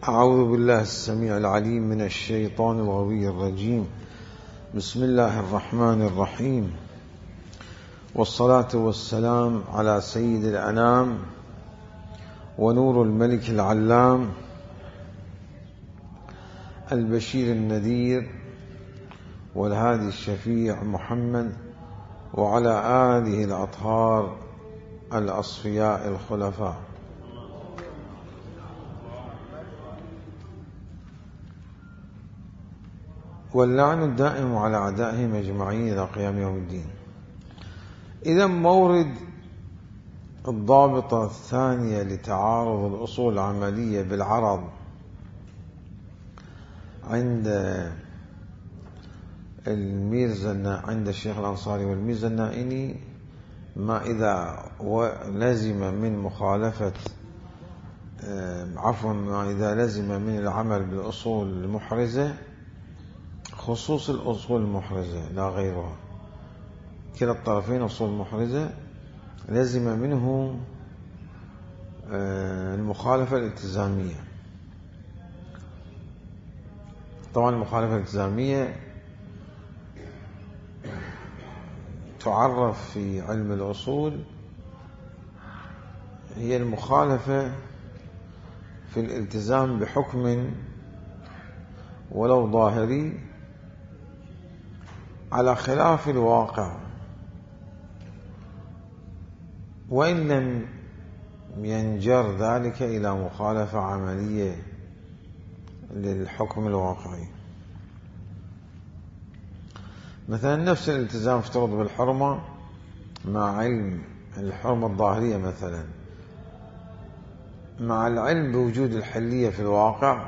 أعوذ بالله السميع العليم من الشيطان الغوي الرجيم. بسم الله الرحمن الرحيم، والصلاة والسلام على سيد الأنام ونور الملك العلام البشير النذير والهادي الشفيع محمد وعلى آله الأطهار الأصفياء الخلفاء. واللعن الدائم على أعدائهم أجمعين إلى قيام يوم الدين. إذا مورد الضابطة الثانية لتعارض الأصول العملية بالعرض عند عند الشيخ الأنصاري والميرزا النائني، ما إذا لزم من مخالفة ما إذا لزم من العمل بالأصول المحرزة، خصوص الأصول المحرزة لا غيرها، كلا الطرفين أصول محرزة، لزم منه المخالفة الالتزامية. طبعا المخالفة الالتزامية تعرف في علم الأصول هي المخالفة في الالتزام بحكم ولو ظاهري على خلاف الواقع، وإن لم ينجر ذلك إلى مخالفة عملية للحكم الواقعي. مثلا نفس الالتزام افترض بالحرمة مع علم الحرمة الظاهرية، مثلا مع العلم بوجود الحلية في الواقع،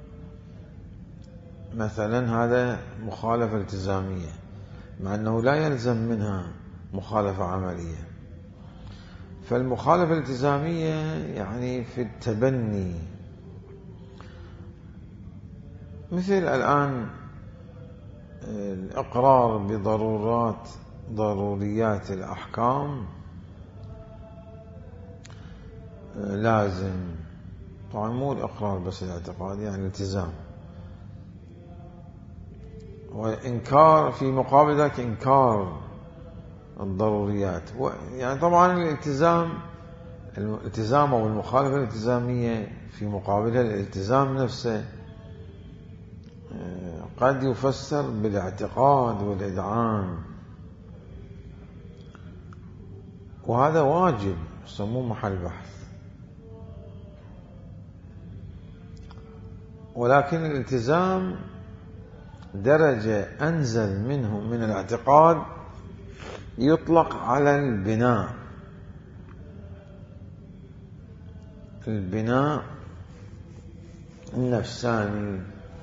مثلا هذا مخالفة التزامية، مع أنه لا يلزم منها مخالفة عملية. فالمخالفة الالتزامية يعني في التبني، مثل الآن الإقرار ضروريات الأحكام لازم، طبعا مو الإقرار بس الاعتقاد، يعني الالتزام، وإنكار في مقابل ذلك إنكار الضروريات. يعني طبعا الالتزام أو المخالفة الالتزامية في مقابلها الالتزام نفسه قد يفسر بالاعتقاد والإذعان، وهذا واجب يسموه محل بحث. ولكن الالتزام درجة أنزل منه من الاعتقاد، يطلق على البناء النفساني،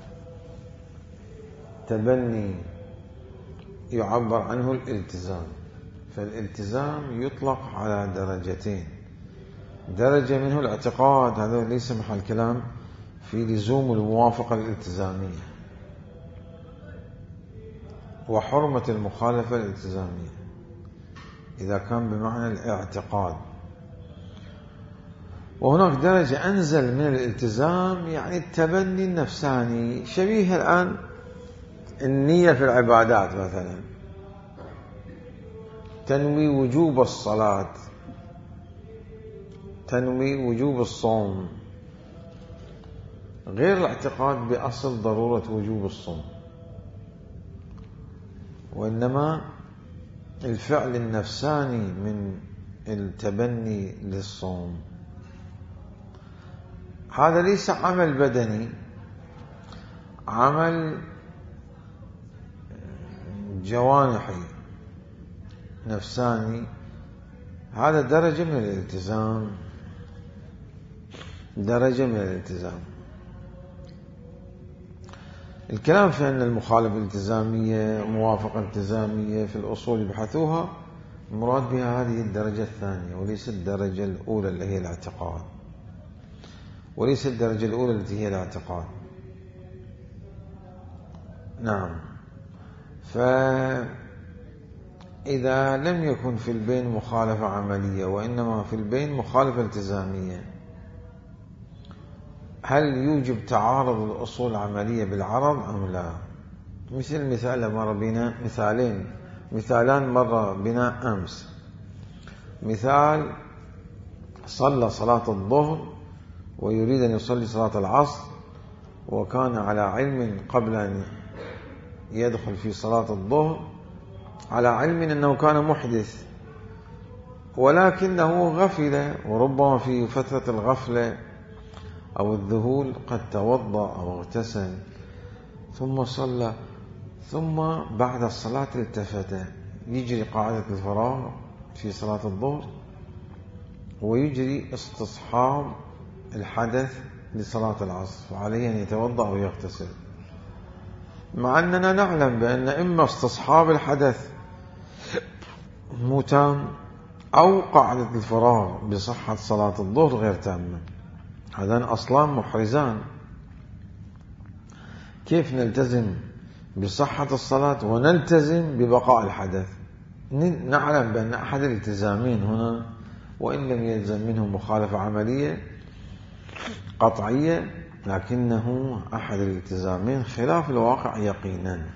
تبني يعبر عنه الالتزام. فالالتزام يطلق على درجتين، درجة منه الاعتقاد، هذا ليس محل كلام في لزوم الموافقة الالتزامية وحرمة المخالفة الالتزامية إذا كان بمعنى الاعتقاد. وهناك درجة أنزل من الالتزام، يعني التبني النفساني، شبيه الآن النية في العبادات، مثلا تنوي وجوب الصلاة، تنوي وجوب الصوم، غير الاعتقاد بأصل ضرورة وجوب الصوم، وإنما الفعل النفساني من التبني للصوم. هذا ليس عمل بدني، عمل جوانحي نفساني، هذا درجة من الالتزام، درجة من الالتزام. الكلام في أن المخالفة الالتزامية موافقة التزامية في الأصول يبحثوها، المراد بها هذه الدرجة الثانية، وليس الدرجة الأولى اللي هي الاعتقاد، وليس الدرجة الأولى التي هي الاعتقاد. نعم. فإذا لم يكن في البين مخالفة عملية، وإنما في البين مخالفة التزامية، هل يوجب تعارض الأصول العملية بالعرض أم لا؟ مثال مر بنا مثالان مر بنا أمس. مثال: صلى صلاة الظهر ويريد أن يصلي صلاة العصر، وكان على علم قبل أن يدخل في صلاة الظهر، على علم أنه كان محدث، ولكنه غفل، وربما في فترة الغفلة أو الذهول قد توضأ أو اغتسل ثم صلى، ثم بعد الصلاة التفت، يجري قاعدة الفراغ في صلاة الظهر ويجري استصحاب الحدث لصلاة العصر، فعليه أن يتوضأ ويغتسل، مع أننا نعلم بأن إما استصحاب الحدث متام أو قاعدة الفراغ بصحة صلاة الظهر غير تامة. هذان أصلان محرزان. كيف نلتزم بصحة الصلاة ونلتزم ببقاء الحدث؟ نعلم بأن أحد الالتزامين هنا، وإن لم يلزم منه مخالفة عملية قطعية، لكنه أحد الالتزامين خلاف الواقع يقينا،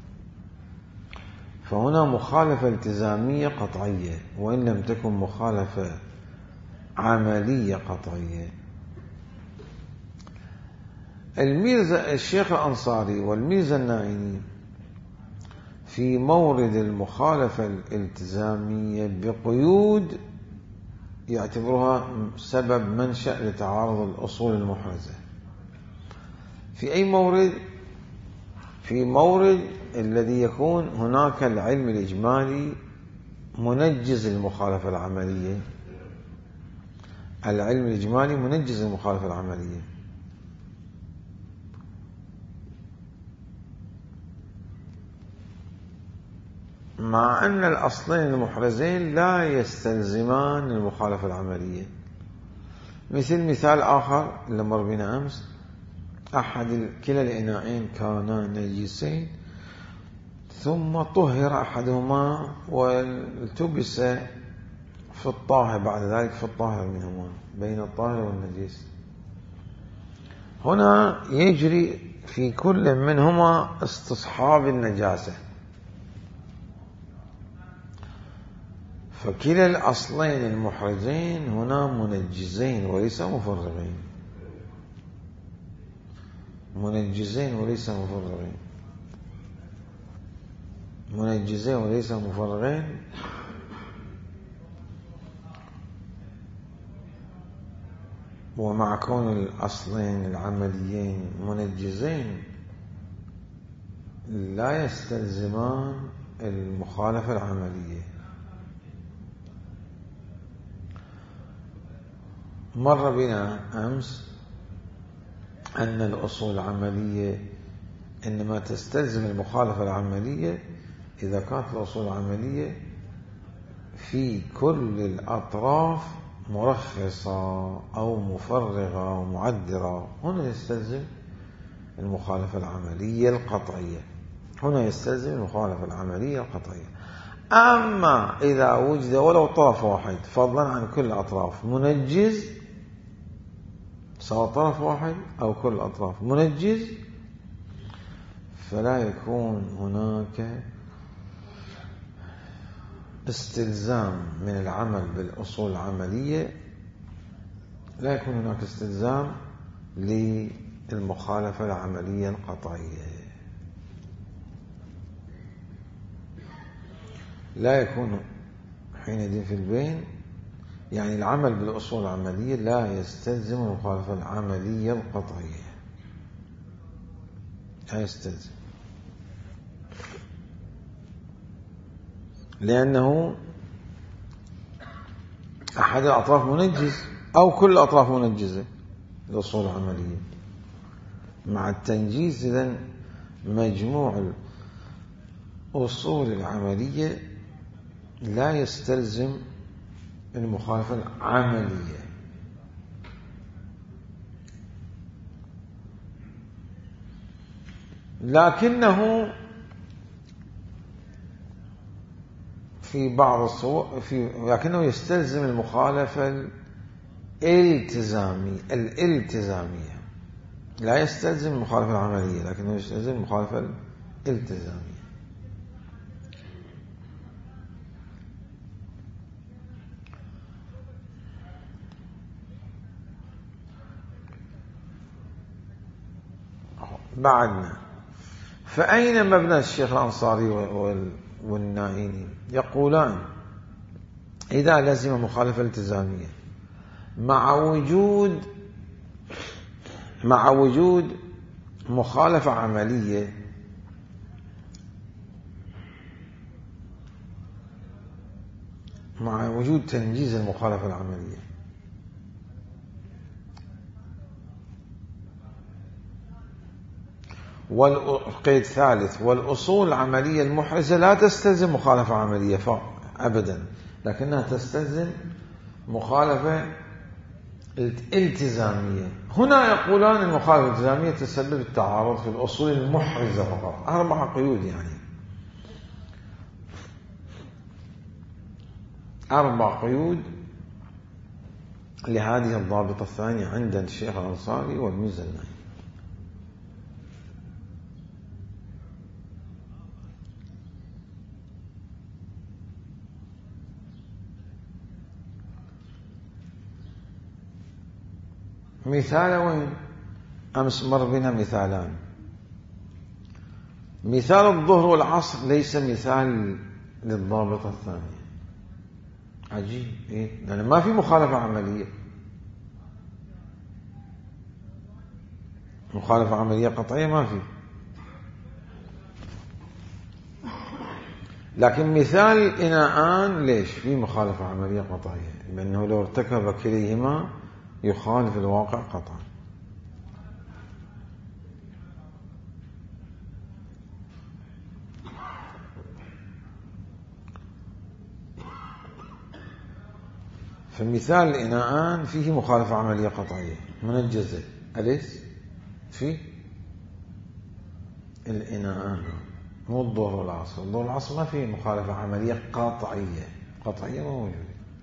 فهنا مخالفة التزامية قطعية وإن لم تكن مخالفة عملية قطعية. الشيخ الأنصاري والميرزا النائني في مورد المخالفة الالتزامية بقيود يعتبرها سبب منشأ لتعارض الأصول المحرزة. في أي مورد؟ في مورد الذي يكون هناك العلم الإجمالي منجز المخالفة العملية. العلم الإجمالي منجز المخالفة العملية، مع أن الأصلين المحرزين لا يستلزمان المخالفة العملية. مثال آخر اللي مر بنا أمس: كلا الإناءين كانا نجسين ثم طهر أحدهما والتبس في الطاهر بعد ذلك في الطاهر منهما، بين الطاهر والنجس. هنا يجري في كل منهما استصحاب النجاسة، فكلا الأصلين المحرزين هنا منجزين وليس مفرغين، منجزين وليس مفرغين، منجزين وليس مفرغين. ومع كون الأصلين العمليين منجزين لا يستلزمان المخالفة العملية. مر بنا أمس أن الأصول العملية إنما تستلزم المخالفة العملية إذا كانت الأصول العملية في كل الأطراف مرخصة أو مفرغة أو معدرة. هنا يستلزم المخالفة العملية القطعية، هنا يستلزم المخالفة العملية القطعية. أما إذا وجد ولو طرف واحد فضلا عن كل الأطراف منجز، سواء طرف واحد أو كل الأطراف منجز، فلا يكون هناك استلزام من العمل بالأصول العملية، لا يكون هناك استلزام للمخالفة العملية القطعية، لا يكون حينئذ في البين، يعني العمل بالأصول العملية لا يستلزم المخالفة العملية القطعية، لا يستلزم، لأنه أحد الأطراف منجز أو كل الأطراف منجزة الأصول العملية. مع التنجيز إذن مجموع الأصول العملية لا يستلزم المخالفة العملية. لكنه في بعض الصور لكنه يستلزم المخالفة الالتزامية. لا يستلزم المخالفة العملية، لكنه يستلزم المخالفة الالتزامية. بعدنا، فأين مبنى الشيخ الأنصاري والنائيني؟ يقولان إذا لزم مخالفة التزامية مع وجود مخالفة عملية، مع وجود تنجيز المخالفة العملية، والقيد ثالث، والأصول العملية المحرزة لا تستلزم مخالفة عملية أبدا، لكنها تستلزم مخالفة التزامية. هنا يقولان المخالفة الالتزامية تسبب التعارض في الأصول المحرزة فقط. 4 قيود، يعني 4 قيود لهذه الضابطة الثانية عند الشيخ الأنصاري والميزة النائي. مثال وين؟ أمس مر بنا مثالان. مثال الظهر والعصر ليس مثال للضابطة الثانية. عجيب، إيه؟ لأن ما في مخالفة عملية. مخالفة عملية قطعية ما في، لكن مثال الإناءان ليش في مخالفة عملية قطعية؟ لأنه لو ارتكب كليهما يخالف الواقع قطعا. فمثال الإناءان فيه مخالفة عملية قطعية منجزة، أليس؟ في الإناءان، مو الظهر والعصر. الظهر والعصر ما فيه مخالفة عملية قطعية موجودة،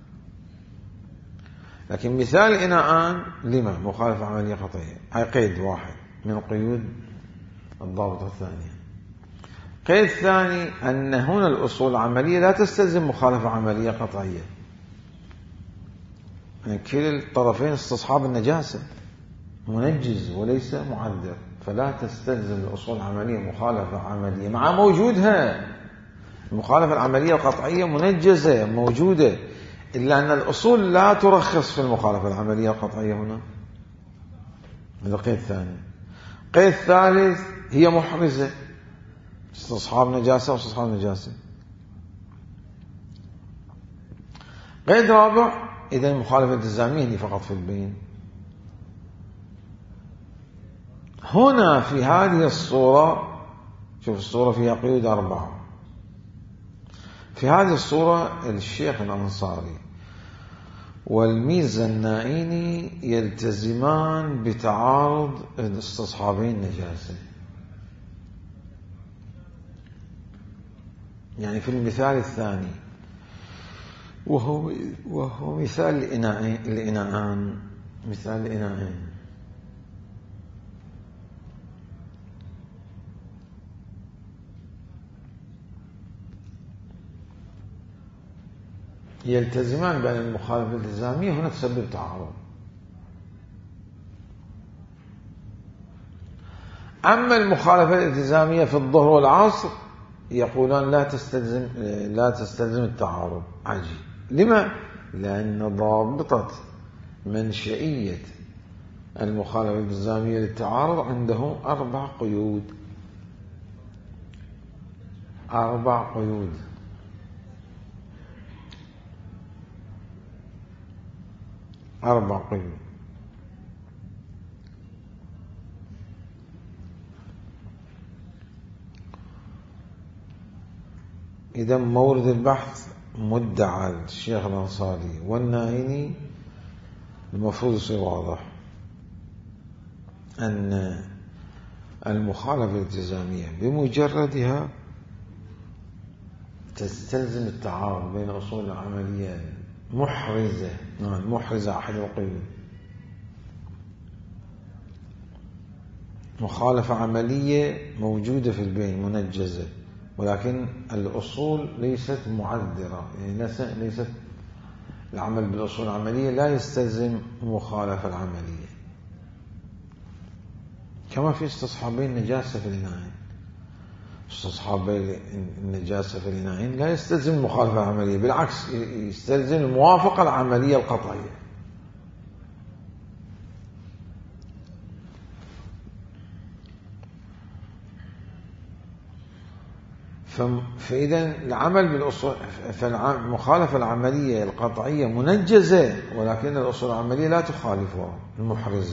لكن مثال الإناءان لما مخالفة عملية قطعية. هاي قيد واحد من قيود الضابطة الثانية. قيد ثاني أن هنا الأصول العملية لا تستلزم مخالفة عملية قطعية، يعني كلا الطرفين استصحاب النجاسة، منجز وليس معذر، فلا تستلزم الأصول العملية مخالفة عملية مع وجودها. المخالفة العملية القطعية منجزة موجودة، إلا أن الأصول لا ترخص في المخالفة العملية القطعية هنا. هذا قيد ثاني. قيد ثالث هي محرزة، استصحاب نجاسة واستصحاب نجاسة. قيد رابع، إذا المخالفة الالتزامية هي فقط في البين. هنا في هذه الصورة، شوف الصورة فيها قيود 4. في هذه الصورة الشيخ الأنصاري والميزة النائيني يلتزمان بتعارض استصحابين النجاسة. يعني في المثال الثاني وهو مثال الإناءان، مثال الإناءين، يلتزمان بأن المخالفة الالتزامية هنا تسبب تعارض. أما المخالفة الالتزامية في الظهر والعصر يقولون لا تستلزم التعارض. عجيب، لما؟ لأن ضابطة منشئية المخالفة الالتزامية للتعارض عنده 4 قيود. 4 قيود. إذا مورد البحث مدعى الشيخ الأنصاري والنائيني المفروض يصير واضح أن المخالفة الالتزامية بمجردها تستلزم التعارض بين أصول العملية محرزة أحد القيود. مخالفة عملية موجودة في البين منجزة، ولكن الأصول ليست معذرة، يعني ليست العمل بالأصول العملية لا يستلزم مخالفة العملية. كما في استصحابين النجاسة في الإناءين، استصحابين النجاسة في الإناءين لا يستلزم المخالفة العملية، بالعكس يستلزم الموافقة العملية القطعية. فإذا العمل بالأصول، فالمخالفة العملية القطعية منجزة، ولكن الأصول العملية لا تخالفها المحرزة،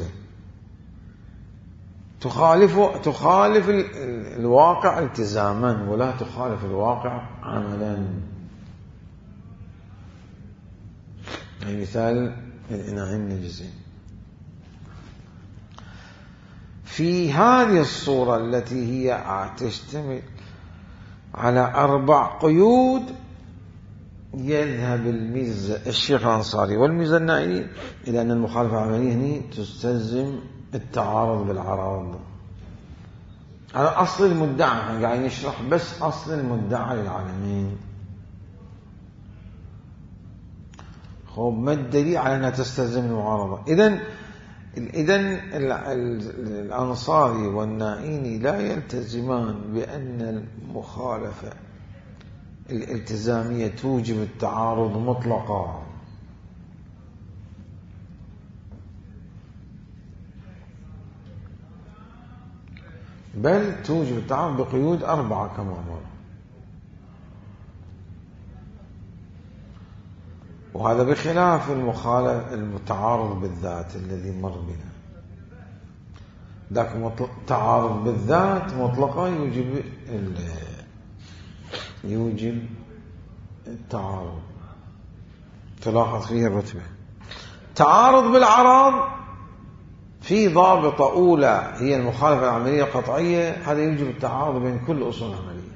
تخالف الواقع التزاما ولا تخالف الواقع عملا. يعني مثال الإناءين النجسين في هذه الصورة التي هي تشتمل على 4 قيود، يذهب الشيخ الأنصاري والميزة النائي إلى أن المخالفة العملية هنا تستلزم التعارض بالعراض على أصل المدعى. قاعد نشرح بس أصل المدعى للعالمين. ما الدليل على أنها تستلزم المعارضة؟ إذن الأنصاري والنائيني لا يلتزمان بأن المخالفة الالتزامية توجب التعارض مطلقا، بل توجب التعارض بقيود 4 كما مر. وهذا بخلاف المتعارض بالذات الذي مر بنا. ذاك تعارض بالذات مطلقا يوجب التعارض، تلاحظ فيه الرتبة. تعارض بالعراض في ضابطة أولى هي المخالفة العملية القطعية، هذا يوجب التعارض بين كل أصول العملية.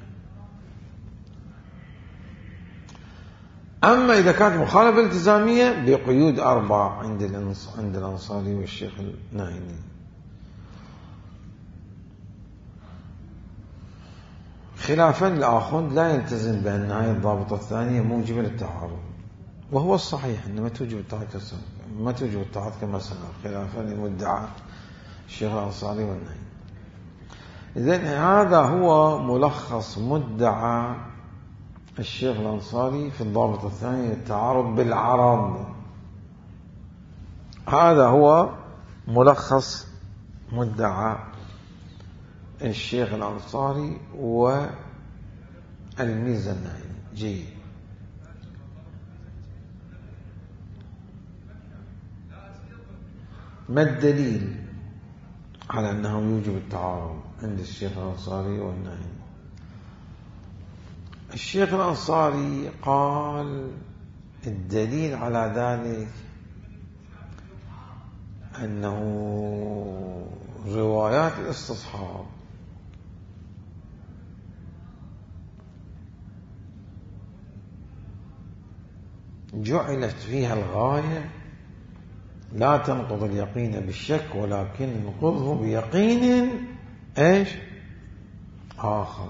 أما إذا كانت مخالفة التزامية بقيود 4 عند الأنصاري والشيخ النائيني. خلافا لآخذ لا يلتزم بأن هذه الضابطة الثانية موجبة للتعارض، وهو الصحيح أنه ما توجب التعارض كما سنرى، خلافا لمدعى الشيخ الأنصاري والنائيني. إذن هذا هو ملخص مدعى الشيخ الأنصاري في الضابط الثاني، التعارض بالعرض. هذا هو ملخص مدعى الشيخ الأنصاري والميزة النائيني. جيد. ما الدليل على أنه يوجب التعارض عند الشيخ الأنصاري والنائيني؟ الشيخ الأنصاري قال الدليل على ذلك أنه روايات الاستصحاب جعلت فيها الغاية لا تنقض اليقين بالشك، ولكن ننقضه بيقين آخر.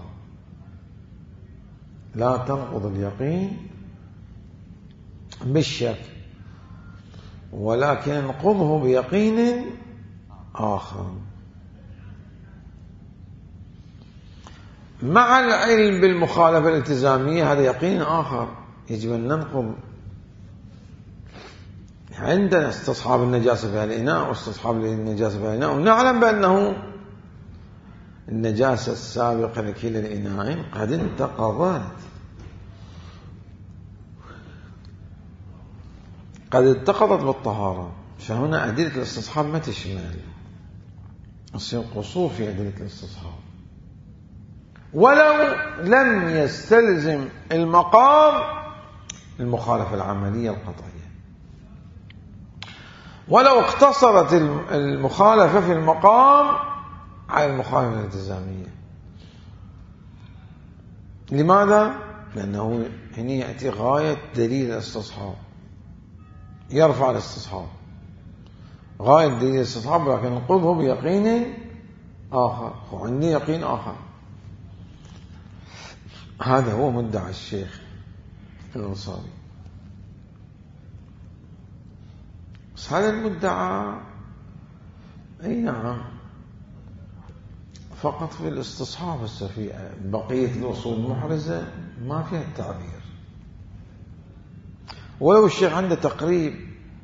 لا تنقض اليقين بالشك، ولكن ننقضه بيقين آخر. مع العلم بالمخالفة الالتزامية هذا يقين آخر يجب أن ننقض. عندنا استصحاب النجاسة في الإناء واستصحاب النجاسة في الإناء، ونعلم بأنه النجاسة السابقة لكلا الإناءين قد انتقضت بالطهارة، فهنا أدلة الاستصحاب ما تشمل، يصير قصور في أدلة الاستصحاب، ولو لم يستلزم المقام المخالفة العملية القطعية، ولو اقتصرت المخالفة في المقام على المخالفة الالتزامية. لماذا؟ لأنه هنا يأتي غاية دليل الاستصحاب، يرفع الاستصحاب غاية دليل الاستصحاب، لكن ننقضه بيقين آخر وعندي يقين آخر. هذا هو مدعى الشيخ الأنصاري. بس هذا المدعى أي نعم فقط في الاستصحاب، هسه في بقية الأصول المحرزة ما فيها التعبير. ولو الشيخ عنده تقريب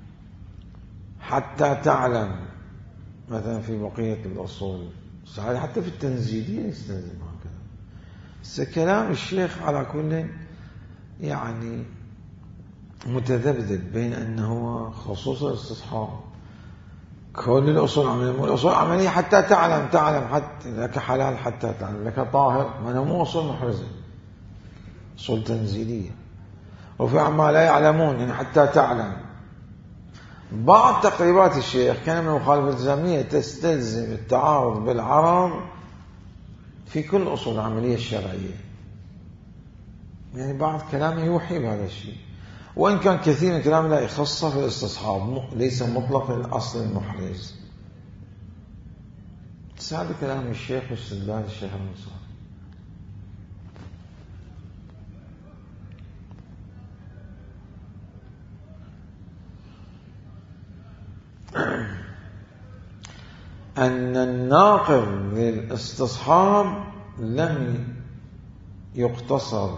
حتى تعلم مثلا في بقية الأصول، حتى في التنزيلية يستلزم هكذا. بس كلام الشيخ على كل يعني متذبذب بين أنه خصوص الاستصحاب كل الأصول العملية، الأصول العملية حتى تعلم حتى لك حلال حتى تعلم لك طاهر، ما مو أصول محرزة، أصول تنزيلية. وفي عما لا يعلمون يعني حتى تعلم. بعض تقريبات الشيخ كان من المخالفة الالتزامية تستلزم التعارض بالعرض في كل أصول العملية الشرعية، يعني بعض كلامه يوحي بهذا الشيء، وإن كان كثير من كلامه لا يخصه في الاستصحاب، ليس مطلق الأصل المحرز. بس هذا كلام الشيخ واستدلال الشيخ الأنصاري. أن الناقض للاستصحاب لم يقتصر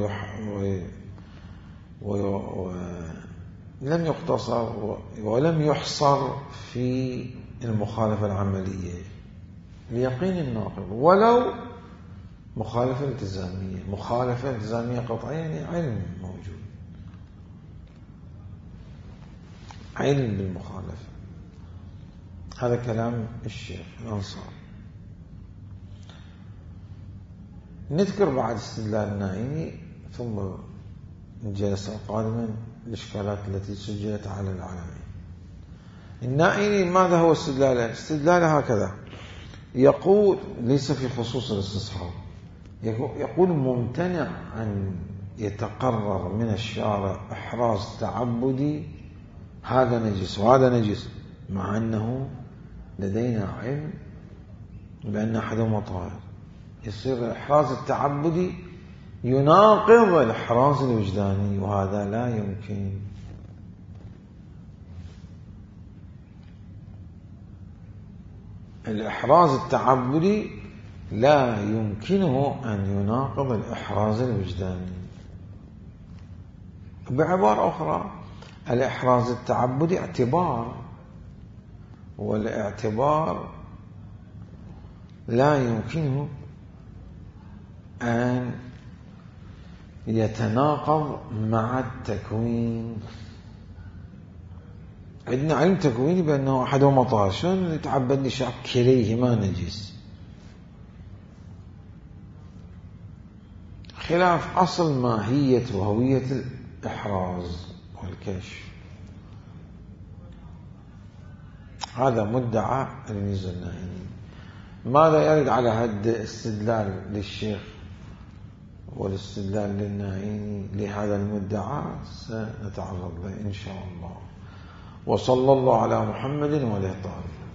لم يقتصر ولم يحصر في المخالفة العملية ليقين الناقض، ولو مخالفة التزامية. مخالفة التزامية قطعية يعني علم موجود، علم بالمخالفة. هذا كلام الشيخ الأنصاري. نذكر بعد استدلال النائيني ثم الجلسة قادما الإشكالات التي سجلت على العالمين. النائيني ماذا هو استدلاله؟ استدلاله هكذا يقول، ليس في خصوص الاستصحاب، يقول ممتنع أن يتقرر من الشارع إحراز تعبدي هذا نجس وهذا نجس، مع أنه لدينا علم بأن أحدهما طاهر. يصير الإحراز التعبدي يناقض الإحراز الوجداني، وهذا لا يمكن. الإحراز التعبدي لا يمكنه أن يناقض الإحراز الوجداني. بعبارة أخرى، الإحراز التعبدي اعتبار، والاعتبار لا يمكنه أن يتناقض مع التكوين. عندنا علم تكويني بأنه أحدهما طاهر، شلون يتعبد لشعب كليهما نجس؟ خلاف أصل ماهية وهوية الإحراز والكشف. هذا مدعى الميزة النائيني. ماذا يرد على هذا الاستدلال للشيخ والاستدلال للنائيني لهذا المدعى سنتعرض له إن شاء الله. وصلى الله على محمد وآله الطاهرين.